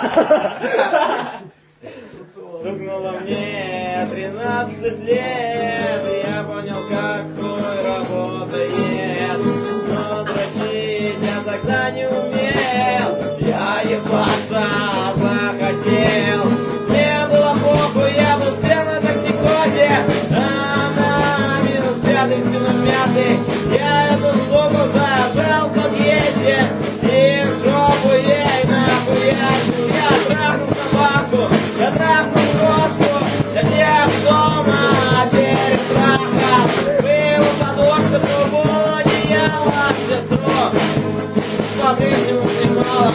Стукнуло мне 13 лет, я понял, какой работы нет. Но дрочить я тогда не умел, я ебаться захотел. Мне было похуй, я был всем на токсикозе, на минус 5, минус 5. Я эту суку зажал в подъезде и в жопу ей нахуячил. Я трахнул собаку, я трахнул кошку, я всех дома перетрахал. Был подушка, трубу, одеяло, сестру по-прежнему снимала.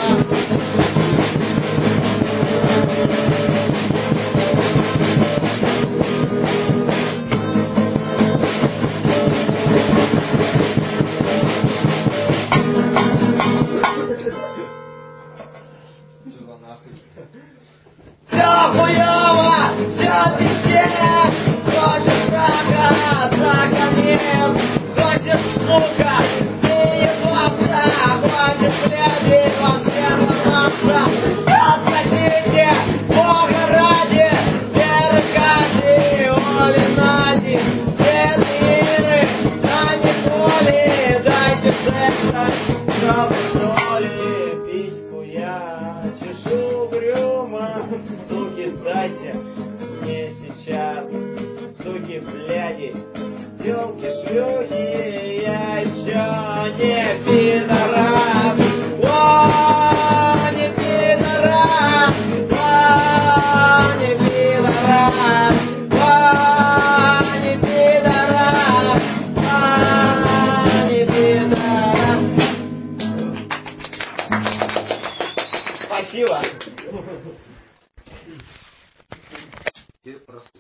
Всё хуёво, всё пиздец, хочешь брака, сохранил, хочешь сука, ты ебаться, хочешь блядь, во всем ломаться. Отходите, Бога ради, Веркади, Оли Нади, все миры, а не боли, дайте секса, чтобы соли, письку я чешу угрюмо. Суки, дайте мне сейчас, суки, бляди, тёлки, шлюхи, я ещё не пидорас. О, не пидорас, о, не пидорас, о, не пидорас, о, не пидорас. Спасибо.